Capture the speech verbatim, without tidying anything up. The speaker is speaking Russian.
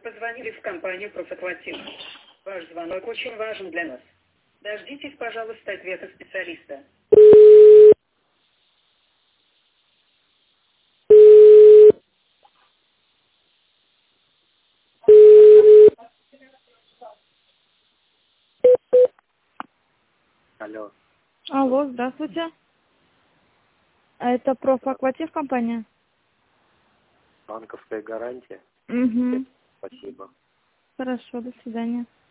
позвонили в компанию «Профаклатив». Ваш звонок очень важен для нас. Дождитесь, пожалуйста, ответа специалиста. Алло, Алло, здравствуйте. А это «Профаклатив» компания? банковская гарантия. Угу. Спасибо. Хорошо, до свидания.